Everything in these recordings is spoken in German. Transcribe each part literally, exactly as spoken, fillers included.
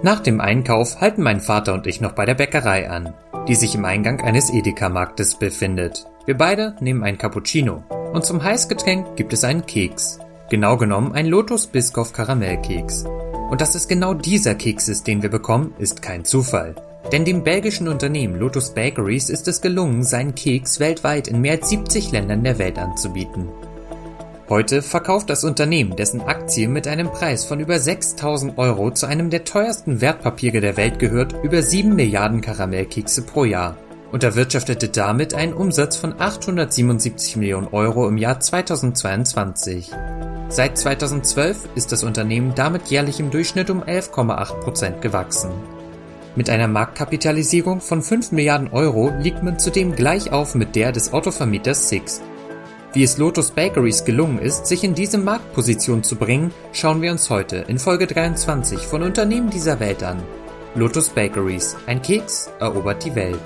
Nach dem Einkauf halten mein Vater und ich noch bei der Bäckerei an, die sich im Eingang eines Edeka-Marktes befindet. Wir beide nehmen ein Cappuccino und zum Heißgetränk gibt es einen Keks. Genau genommen ein Lotus Biscoff Karamellkeks. Und dass es genau dieser Keks ist, den wir bekommen, ist kein Zufall. Denn dem belgischen Unternehmen Lotus Bakeries ist es gelungen, seinen Keks weltweit in mehr als siebzig Ländern der Welt anzubieten. Heute verkauft das Unternehmen dessen Aktie mit einem Preis von über sechstausend Euro zu einem der teuersten Wertpapiere der Welt gehört, über sieben Milliarden Karamellkekse pro Jahr und erwirtschaftete damit einen Umsatz von achthundertsiebenundsiebzig Millionen Euro im Jahr zweitausendzweiundzwanzig. Seit zweitausendzwölf ist das Unternehmen damit jährlich im Durchschnitt um elf Komma acht Prozent gewachsen. Mit einer Marktkapitalisierung von fünf Milliarden Euro liegt man zudem gleich auf mit der des Autovermieters Sixt. Wie es Lotus Bakeries gelungen ist, sich in diese Marktposition zu bringen, schauen wir uns heute in Folge dreiundzwanzig von Unternehmen dieser Welt an. Lotus Bakeries, ein Keks erobert die Welt.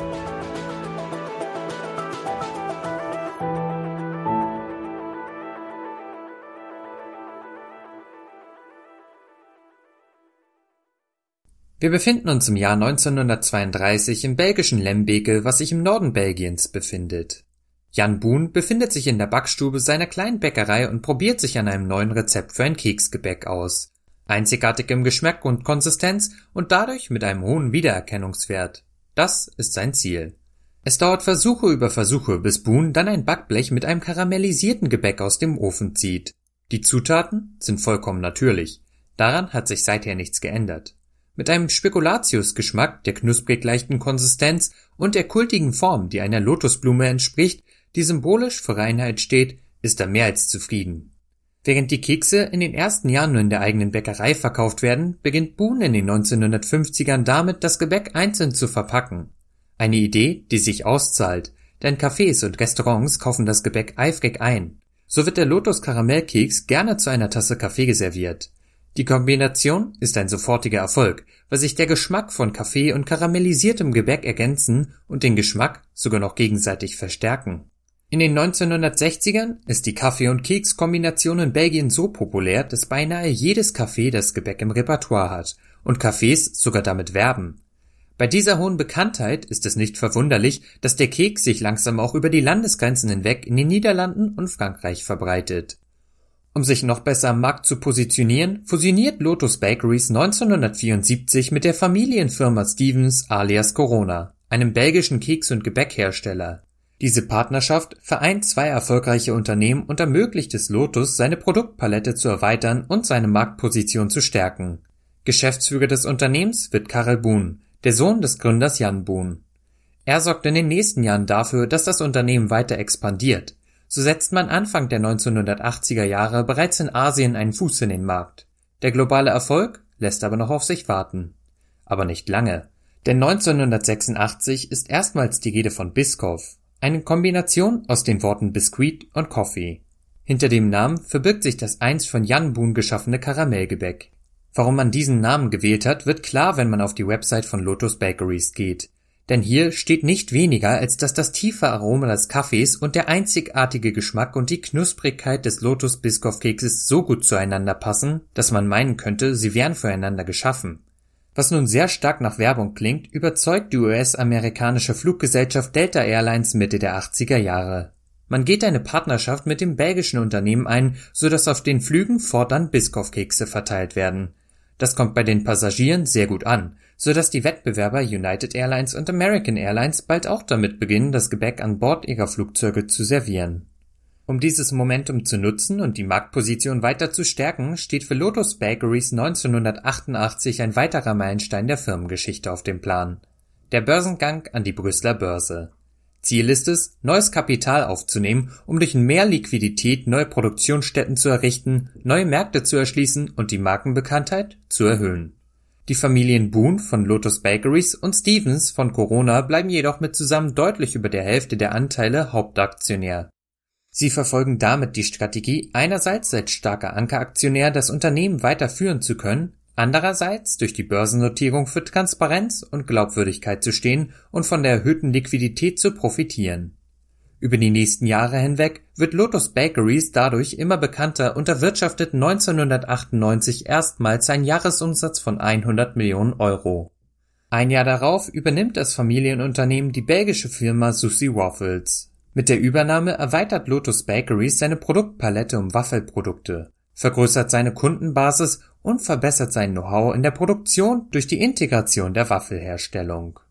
Wir befinden uns im Jahr neunzehnhundertzweiunddreißig im belgischen Lembeke, was sich im Norden Belgiens befindet. Jan Boon befindet sich in der Backstube seiner kleinen Bäckerei und probiert sich an einem neuen Rezept für ein Keksgebäck aus. Einzigartig im Geschmack und Konsistenz und dadurch mit einem hohen Wiedererkennungswert. Das ist sein Ziel. Es dauert Versuche über Versuche, bis Boon dann ein Backblech mit einem karamellisierten Gebäck aus dem Ofen zieht. Die Zutaten sind vollkommen natürlich. Daran hat sich seither nichts geändert. Mit einem Spekulatius-Geschmack, der knusprig leichten Konsistenz und der kultigen Form, die einer Lotusblume entspricht, die symbolisch für Reinheit steht, ist er mehr als zufrieden. Während die Kekse in den ersten Jahren nur in der eigenen Bäckerei verkauft werden, beginnt Boon in den neunzehnhundertfünfzigern damit, das Gebäck einzeln zu verpacken. Eine Idee, die sich auszahlt, denn Cafés und Restaurants kaufen das Gebäck eifrig ein. So wird der Lotus-Karamellkeks gerne zu einer Tasse Kaffee serviert. Die Kombination ist ein sofortiger Erfolg, weil sich der Geschmack von Kaffee und karamellisiertem Gebäck ergänzen und den Geschmack sogar noch gegenseitig verstärken. In den neunzehnhundertsechzigern ist die Kaffee- und Keks-Kombination in Belgien so populär, dass beinahe jedes Café das Gebäck im Repertoire hat und Cafés sogar damit werben. Bei dieser hohen Bekanntheit ist es nicht verwunderlich, dass der Keks sich langsam auch über die Landesgrenzen hinweg in den Niederlanden und Frankreich verbreitet. Um sich noch besser am Markt zu positionieren, fusioniert Lotus Bakeries neunzehnhundertvierundsiebzig mit der Familienfirma Stevens alias Corona, einem belgischen Keks- und Gebäckhersteller. Diese Partnerschaft vereint zwei erfolgreiche Unternehmen und ermöglicht es Lotus, seine Produktpalette zu erweitern und seine Marktposition zu stärken. Geschäftsführer des Unternehmens wird Karel Boon, der Sohn des Gründers Jan Boon. Er sorgt in den nächsten Jahren dafür, dass das Unternehmen weiter expandiert. So setzt man Anfang der neunzehnhundertachtziger Jahre bereits in Asien einen Fuß in den Markt. Der globale Erfolg lässt aber noch auf sich warten. Aber nicht lange, denn neunzehnhundertsechsundachtzig ist erstmals die Rede von Biscoff, eine Kombination aus den Worten Biscuit und Coffee. Hinter dem Namen verbirgt sich das einst von Jan Boon geschaffene Karamellgebäck. Warum man diesen Namen gewählt hat, wird klar, wenn man auf die Website von Lotus Bakeries geht. Denn hier steht nicht weniger, als dass das tiefe Aroma des Kaffees und der einzigartige Geschmack und die Knusprigkeit des Lotus Biscoff Kekses so gut zueinander passen, dass man meinen könnte, sie wären füreinander geschaffen. Was nun sehr stark nach Werbung klingt, überzeugt die U S-amerikanische Fluggesellschaft Delta Airlines Mitte der achtziger Jahre. Man geht eine Partnerschaft mit dem belgischen Unternehmen ein, so dass auf den Flügen fortan Biscoff-Kekse verteilt werden. Das kommt bei den Passagieren sehr gut an, so dass die Wettbewerber United Airlines und American Airlines bald auch damit beginnen, das Gebäck an Bord ihrer Flugzeuge zu servieren. Um dieses Momentum zu nutzen und die Marktposition weiter zu stärken, steht für Lotus Bakeries neunzehnhundertachtundachtzig ein weiterer Meilenstein der Firmengeschichte auf dem Plan: der Börsengang an die Brüsseler Börse. Ziel ist es, neues Kapital aufzunehmen, um durch mehr Liquidität neue Produktionsstätten zu errichten, neue Märkte zu erschließen und die Markenbekanntheit zu erhöhen. Die Familien Boon von Lotus Bakeries und Stevens von Corona bleiben jedoch mit zusammen deutlich über der Hälfte der Anteile Hauptaktionär. Sie verfolgen damit die Strategie, einerseits als starker Ankeraktionär das Unternehmen weiterführen zu können, andererseits durch die Börsennotierung für Transparenz und Glaubwürdigkeit zu stehen und von der erhöhten Liquidität zu profitieren. Über die nächsten Jahre hinweg wird Lotus Bakeries dadurch immer bekannter und erwirtschaftet neunzehnhundertachtundneunzig erstmals einen Jahresumsatz von hundert Millionen Euro. Ein Jahr darauf übernimmt das Familienunternehmen die belgische Firma Sucy Waffles. Mit der Übernahme erweitert Lotus Bakeries seine Produktpalette um Waffelprodukte, vergrößert seine Kundenbasis und verbessert sein Know-how in der Produktion durch die Integration der Waffelherstellung.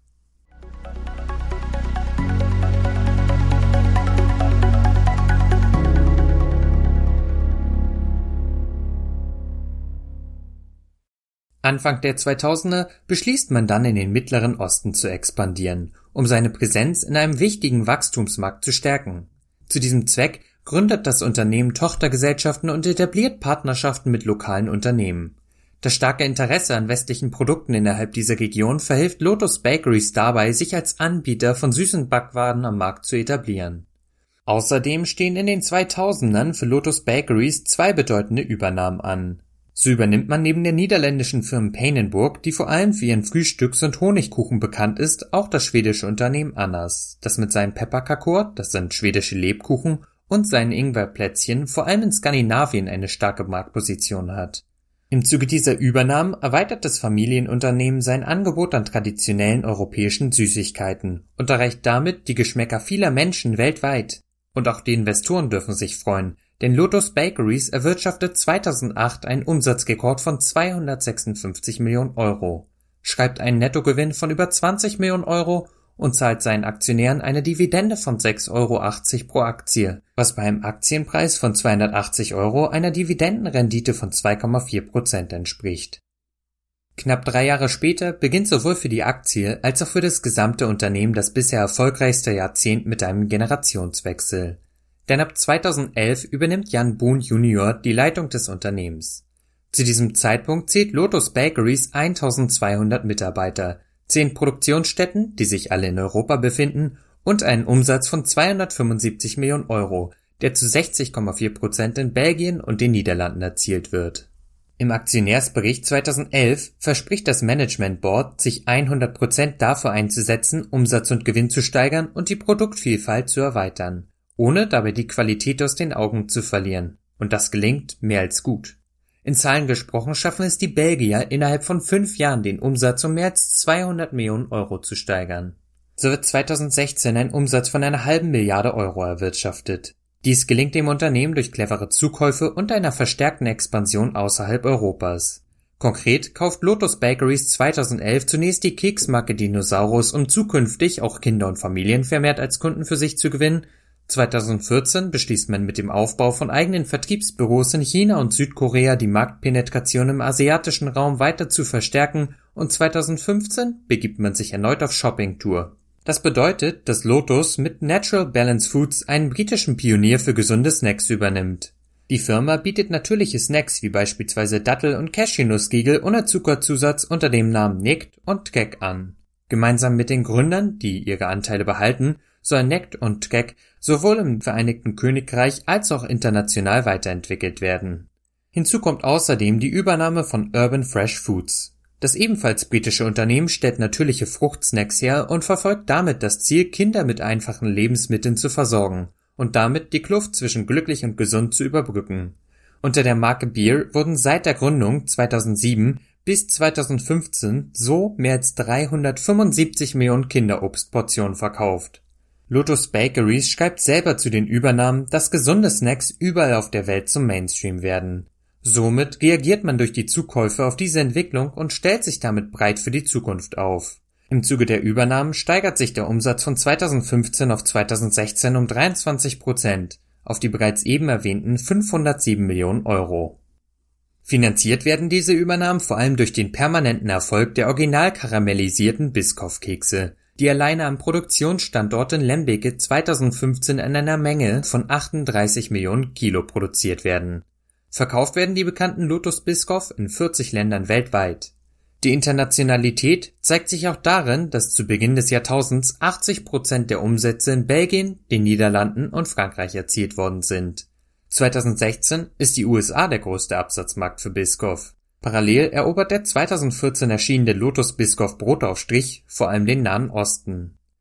Anfang der zweitausender beschließt man dann in den Mittleren Osten zu expandieren, um seine Präsenz in einem wichtigen Wachstumsmarkt zu stärken. Zu diesem Zweck gründet das Unternehmen Tochtergesellschaften und etabliert Partnerschaften mit lokalen Unternehmen. Das starke Interesse an westlichen Produkten innerhalb dieser Region verhilft Lotus Bakeries dabei, sich als Anbieter von süßen Backwaren am Markt zu etablieren. Außerdem stehen in den zweitausendern für Lotus Bakeries zwei bedeutende Übernahmen an. So übernimmt man neben der niederländischen Firma Pijnenburg, die vor allem für ihren Frühstücks- und Honigkuchen bekannt ist, auch das schwedische Unternehmen Annas, das mit seinem Pepparkakor, das sind schwedische Lebkuchen, und seinen Ingwerplätzchen vor allem in Skandinavien eine starke Marktposition hat. Im Zuge dieser Übernahmen erweitert das Familienunternehmen sein Angebot an traditionellen europäischen Süßigkeiten und erreicht damit die Geschmäcker vieler Menschen weltweit. Und auch die Investoren dürfen sich freuen, denn Lotus Bakeries erwirtschaftet zweitausendacht einen Umsatzrekord von zweihundertsechsundfünfzig Millionen Euro, schreibt einen Nettogewinn von über zwanzig Millionen Euro und zahlt seinen Aktionären eine Dividende von sechs Euro achtzig pro Aktie, was bei einem Aktienpreis von zweihundertachtzig Euro einer Dividendenrendite von zwei Komma vier Prozent entspricht. Knapp drei Jahre später beginnt sowohl für die Aktie als auch für das gesamte Unternehmen das bisher erfolgreichste Jahrzehnt mit einem Generationswechsel. Denn ab zweitausendelf übernimmt Jan Boon Junior die Leitung des Unternehmens. Zu diesem Zeitpunkt zählt Lotus Bakeries eintausendzweihundert Mitarbeiter, zehn Produktionsstätten, die sich alle in Europa befinden, und einen Umsatz von zweihundertfünfundsiebzig Millionen Euro, der zu sechzig Komma vier Prozent in Belgien und den Niederlanden erzielt wird. Im Aktionärsbericht zweitausendelf verspricht das Management Board, sich hundert Prozent dafür einzusetzen, Umsatz und Gewinn zu steigern und die Produktvielfalt zu erweitern, ohne dabei die Qualität aus den Augen zu verlieren. Und das gelingt mehr als gut. In Zahlen gesprochen schaffen es die Belgier innerhalb von fünf Jahren den Umsatz um mehr als zweihundert Millionen Euro zu steigern. So wird zweitausendsechzehn ein Umsatz von einer halben Milliarde Euro erwirtschaftet. Dies gelingt dem Unternehmen durch clevere Zukäufe und einer verstärkten Expansion außerhalb Europas. Konkret kauft Lotus Bakeries zweitausendelf zunächst die Keksmarke Dinosaurus, um zukünftig auch Kinder und Familien vermehrt als Kunden für sich zu gewinnen. zweitausendvierzehn beschließt man mit dem Aufbau von eigenen Vertriebsbüros in China und Südkorea die Marktpenetration im asiatischen Raum weiter zu verstärken und zweitausendfünfzehn begibt man sich erneut auf Shoppingtour. Das bedeutet, dass Lotus mit Natural Balance Foods einen britischen Pionier für gesunde Snacks übernimmt. Die Firma bietet natürliche Snacks wie beispielsweise Dattel- und Cashewnussriegel ohne Zuckerzusatz unter dem Namen Nekt und Gek an. Gemeinsam mit den Gründern, die ihre Anteile behalten, soll Nekt und Gek sowohl im Vereinigten Königreich als auch international weiterentwickelt werden. Hinzu kommt außerdem die Übernahme von Urban Fresh Foods. Das ebenfalls britische Unternehmen stellt natürliche Fruchtsnacks her und verfolgt damit das Ziel, Kinder mit einfachen Lebensmitteln zu versorgen und damit die Kluft zwischen glücklich und gesund zu überbrücken. Unter der Marke Beer wurden seit der Gründung zweitausendsieben bis zweitausendfünfzehn so mehr als dreihundertfünfundsiebzig Millionen Kinderobstportionen verkauft. Lotus Bakeries schreibt selber zu den Übernahmen, dass gesunde Snacks überall auf der Welt zum Mainstream werden. Somit reagiert man durch die Zukäufe auf diese Entwicklung und stellt sich damit breit für die Zukunft auf. Im Zuge der Übernahmen steigert sich der Umsatz von zweitausendfünfzehn auf zweitausendsechzehn um dreiundzwanzig Prozent auf die bereits eben erwähnten fünfhundertsieben Millionen Euro. Finanziert werden diese Übernahmen vor allem durch den permanenten Erfolg der original karamellisierten Biscoff-Kekse, die alleine am Produktionsstandort in Lembeke zweitausendfünfzehn in einer Menge von achtunddreißig Millionen Kilo produziert werden. Verkauft werden die bekannten Lotus Biscoff in vierzig Ländern weltweit. Die Internationalität zeigt sich auch darin, dass zu Beginn des Jahrtausends achtzig Prozent der Umsätze in Belgien, den Niederlanden und Frankreich erzielt worden sind. zweitausendsechzehn ist die U S A der größte Absatzmarkt für Biscoff. Parallel erobert der zweitausendvierzehn erschienene Lotus Biscoff Brotaufstrich vor allem den Nahen Osten.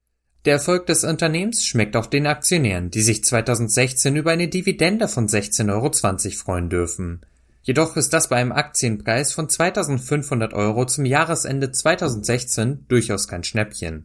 Der Erfolg des Unternehmens schmeckt auch den Aktionären, die sich zweitausendsechzehn über eine Dividende von sechzehn Euro zwanzig freuen dürfen. Jedoch ist das bei einem Aktienpreis von zweitausendfünfhundert Euro zum Jahresende zweitausendsechzehn durchaus kein Schnäppchen.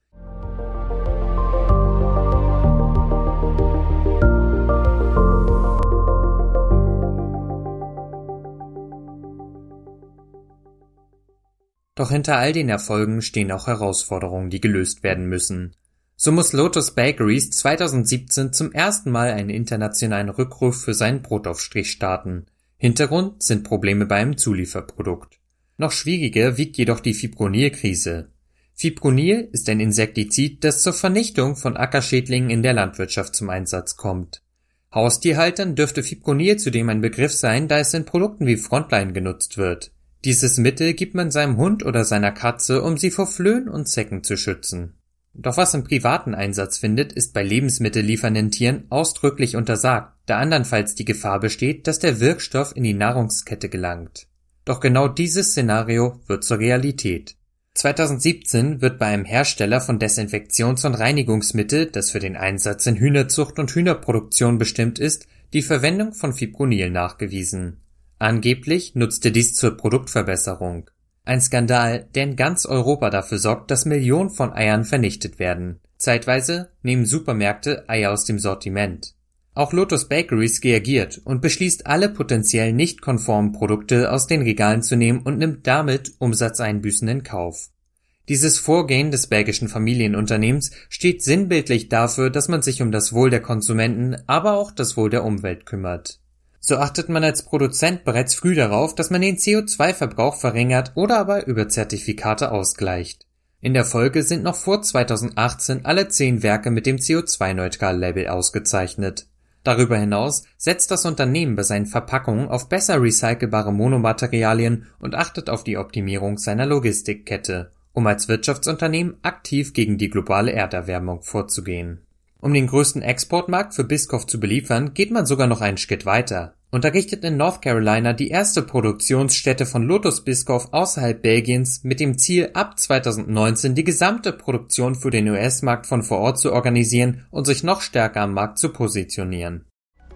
Doch hinter all den Erfolgen stehen auch Herausforderungen, die gelöst werden müssen. So muss Lotus Bakeries zweitausendsiebzehn zum ersten Mal einen internationalen Rückruf für seinen Brotaufstrich starten. Hintergrund sind Probleme bei einem Zulieferprodukt. Noch schwieriger wiegt jedoch die Fipronil-Krise. Fipronil ist ein Insektizid, das zur Vernichtung von Ackerschädlingen in der Landwirtschaft zum Einsatz kommt. Haustierhaltern dürfte Fipronil zudem ein Begriff sein, da es in Produkten wie Frontline genutzt wird. Dieses Mittel gibt man seinem Hund oder seiner Katze, um sie vor Flöhen und Zecken zu schützen. Doch was im privaten Einsatz findet, ist bei lebensmittelliefernden Tieren ausdrücklich untersagt, da andernfalls die Gefahr besteht, dass der Wirkstoff in die Nahrungskette gelangt. Doch genau dieses Szenario wird zur Realität. zweitausendsiebzehn wird bei einem Hersteller von Desinfektions- und Reinigungsmittel, das für den Einsatz in Hühnerzucht und Hühnerproduktion bestimmt ist, die Verwendung von Fipronil nachgewiesen. Angeblich nutzte dies zur Produktverbesserung. Ein Skandal, der in ganz Europa dafür sorgt, dass Millionen von Eiern vernichtet werden. Zeitweise nehmen Supermärkte Eier aus dem Sortiment. Auch Lotus Bakeries reagiert und beschließt, alle potenziell nicht konformen Produkte aus den Regalen zu nehmen und nimmt damit Umsatzeinbüßen in Kauf. Dieses Vorgehen des belgischen Familienunternehmens steht sinnbildlich dafür, dass man sich um das Wohl der Konsumenten, aber auch das Wohl der Umwelt kümmert. So achtet man als Produzent bereits früh darauf, dass man den C O zwei Verbrauch verringert oder aber über Zertifikate ausgleicht. In der Folge sind noch vor zweitausendachtzehn alle zehn Werke mit dem C O zwei Neutral Label ausgezeichnet. Darüber hinaus setzt das Unternehmen bei seinen Verpackungen auf besser recycelbare Monomaterialien und achtet auf die Optimierung seiner Logistikkette, um als Wirtschaftsunternehmen aktiv gegen die globale Erderwärmung vorzugehen. Um den größten Exportmarkt für Biscoff zu beliefern, geht man sogar noch einen Schritt weiter und errichtet in North Carolina die erste Produktionsstätte von Lotus Biscoff außerhalb Belgiens mit dem Ziel, ab zweitausendneunzehn die gesamte Produktion für den U S-Markt von vor Ort zu organisieren und sich noch stärker am Markt zu positionieren.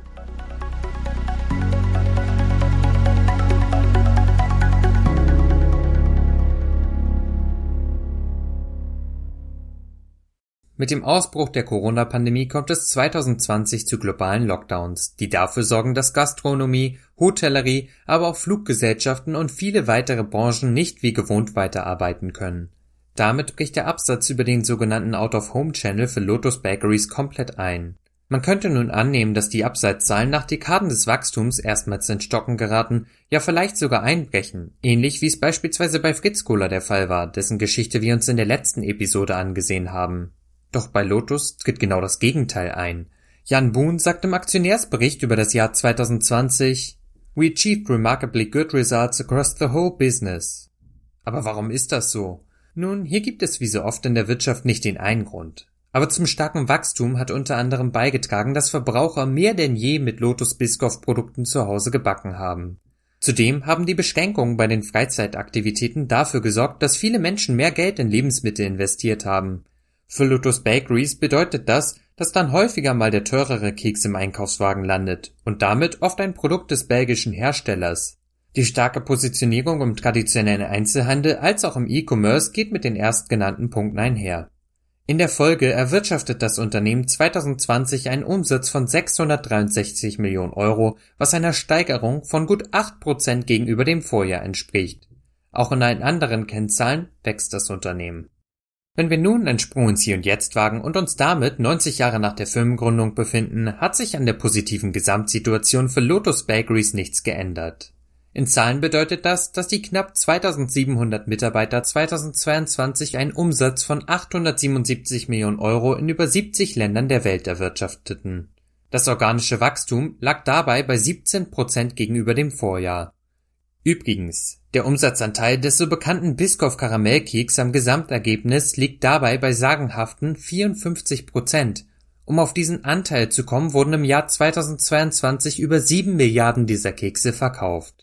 Mit dem Ausbruch der Corona-Pandemie kommt es zweitausendzwanzig zu globalen Lockdowns, die dafür sorgen, dass Gastronomie, Hotellerie, aber auch Fluggesellschaften und viele weitere Branchen nicht wie gewohnt weiterarbeiten können. Damit bricht der Absatz über den sogenannten Out-of-Home-Channel für Lotus Bakeries komplett ein. Man könnte nun annehmen, dass die Absatzzahlen nach Dekaden des Wachstums erstmals ins Stocken geraten, ja vielleicht sogar einbrechen, ähnlich wie es beispielsweise bei Fritz Cola der Fall war, dessen Geschichte wir uns in der letzten Episode angesehen haben. Doch bei Lotus tritt genau das Gegenteil ein. Jan Boon sagt im Aktionärsbericht über das Jahr zweitausendzwanzig: "We achieved remarkably good results across the whole business." Aber warum ist das so? Nun, hier gibt es wie so oft in der Wirtschaft nicht den einen Grund. Aber zum starken Wachstum hat unter anderem beigetragen, dass Verbraucher mehr denn je mit Lotus Biscoff Produkten zu Hause gebacken haben. Zudem haben die Beschränkungen bei den Freizeitaktivitäten dafür gesorgt, dass viele Menschen mehr Geld in Lebensmittel investiert haben. Für Lotus Bakeries bedeutet das, dass dann häufiger mal der teurere Keks im Einkaufswagen landet und damit oft ein Produkt des belgischen Herstellers. Die starke Positionierung im traditionellen Einzelhandel als auch im E-Commerce geht mit den erstgenannten Punkten einher. In der Folge erwirtschaftet das Unternehmen zweitausendzwanzig einen Umsatz von sechshundertdreiundsechzig Millionen Euro, was einer Steigerung von gut acht Prozent gegenüber dem Vorjahr entspricht. Auch in allen anderen Kennzahlen wächst das Unternehmen. Wenn wir nun einen Sprung ins Hier und Jetzt wagen und uns damit neunzig Jahre nach der Firmengründung befinden, hat sich an der positiven Gesamtsituation für Lotus Bakeries nichts geändert. In Zahlen bedeutet das, dass die knapp zweitausendsiebenhundert Mitarbeiter zweitausendzweiundzwanzig einen Umsatz von achthundertsiebenundsiebzig Millionen Euro in über siebzig Ländern der Welt erwirtschafteten. Das organische Wachstum lag dabei bei siebzehn Prozent gegenüber dem Vorjahr. Übrigens, der Umsatzanteil des so bekannten Biscoff Karamellkeks am Gesamtergebnis liegt dabei bei sagenhaften vierundfünfzig Prozent. Um auf diesen Anteil zu kommen, wurden im Jahr zweitausendzweiundzwanzig über sieben Milliarden dieser Kekse verkauft.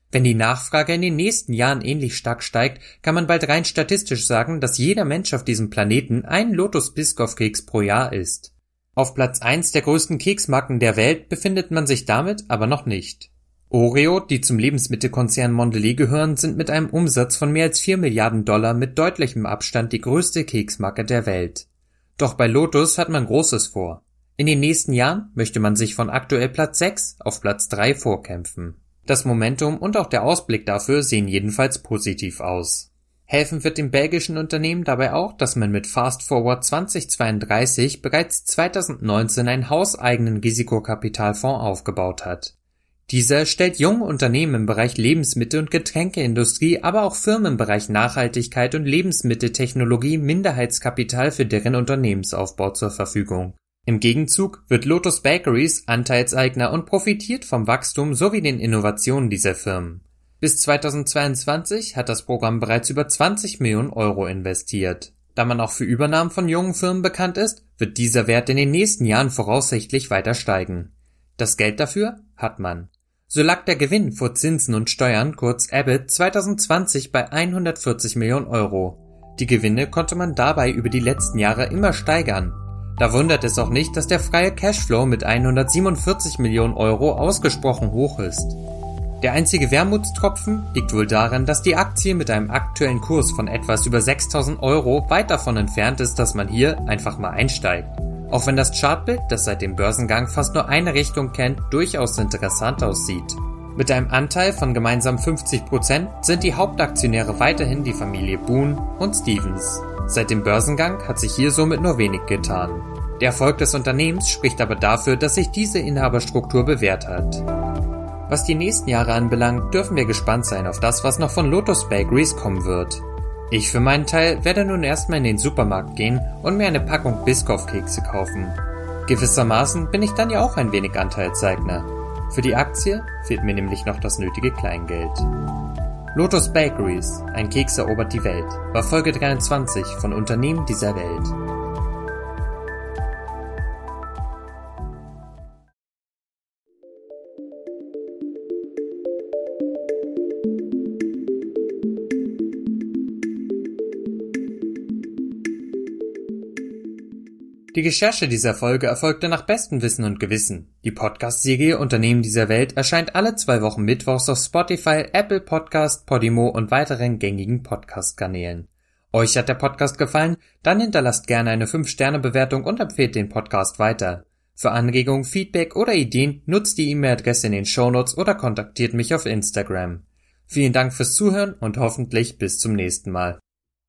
Wenn die Nachfrage in den nächsten Jahren ähnlich stark steigt, kann man bald rein statistisch sagen, dass jeder Mensch auf diesem Planeten einen Lotus-Biscoff-Keks pro Jahr isst. Auf Platz eins der größten Keksmarken der Welt befindet man sich damit aber noch nicht. Oreo, die zum Lebensmittelkonzern Mondelez gehören, sind mit einem Umsatz von mehr als vier Milliarden Dollar mit deutlichem Abstand die größte Keksmarke der Welt. Doch bei Lotus hat man Großes vor. In den nächsten Jahren möchte man sich von aktuell Platz sechs auf Platz drei vorkämpfen. Das Momentum und auch der Ausblick dafür sehen jedenfalls positiv aus. Helfen wird dem belgischen Unternehmen dabei auch, dass man mit Fast Forward zweitausendzweiunddreißig bereits zweitausendneunzehn einen hauseigenen Risikokapitalfonds aufgebaut hat. Dieser stellt junge Unternehmen im Bereich Lebensmittel- und Getränkeindustrie, aber auch Firmen im Bereich Nachhaltigkeit und Lebensmitteltechnologie Minderheitskapital für deren Unternehmensaufbau zur Verfügung. Im Gegenzug wird Lotus Bakeries Anteilseigner und profitiert vom Wachstum sowie den Innovationen dieser Firmen. Bis zweitausendzweiundzwanzig hat das Programm bereits über zwanzig Millionen Euro investiert. Da man auch für Übernahmen von jungen Firmen bekannt ist, wird dieser Wert in den nächsten Jahren voraussichtlich weiter steigen. Das Geld dafür hat man. So lag der Gewinn vor Zinsen und Steuern, kurz E B I T, zweitausendzwanzig bei hundertvierzig Millionen Euro. Die Gewinne konnte man dabei über die letzten Jahre immer steigern. Da wundert es auch nicht, dass der freie Cashflow mit hundertsiebenundvierzig Millionen Euro ausgesprochen hoch ist. Der einzige Wermutstropfen liegt wohl darin, dass die Aktie mit einem aktuellen Kurs von etwas über sechstausend Euro weit davon entfernt ist, dass man hier einfach mal einsteigt. Auch wenn das Chartbild, das seit dem Börsengang fast nur eine Richtung kennt, durchaus interessant aussieht. Mit einem Anteil von gemeinsam fünfzig Prozent sind die Hauptaktionäre weiterhin die Familie Boone und Stevens. Seit dem Börsengang hat sich hier somit nur wenig getan. Der Erfolg des Unternehmens spricht aber dafür, dass sich diese Inhaberstruktur bewährt hat. Was die nächsten Jahre anbelangt, dürfen wir gespannt sein auf das, was noch von Lotus Bakeries kommen wird. Ich für meinen Teil werde nun erstmal in den Supermarkt gehen und mir eine Packung Biscoff-Kekse kaufen. Gewissermaßen bin ich dann ja auch ein wenig Anteilseigner. Für die Aktie fehlt mir nämlich noch das nötige Kleingeld. Lotus Bakeries, ein Keks erobert die Welt, war Folge dreiundzwanzig von Unternehmen dieser Welt. Die Recherche dieser Folge erfolgte nach bestem Wissen und Gewissen. Die Podcast-Serie Unternehmen dieser Welt erscheint alle zwei Wochen mittwochs auf Spotify, Apple Podcast, Podimo und weiteren gängigen Podcast-Kanälen. Euch hat der Podcast gefallen? Dann hinterlasst gerne eine fünf Sterne Bewertung und empfehlt den Podcast weiter. Für Anregungen, Feedback oder Ideen nutzt die E-Mail-Adresse in den Shownotes oder kontaktiert mich auf Instagram. Vielen Dank fürs Zuhören und hoffentlich bis zum nächsten Mal.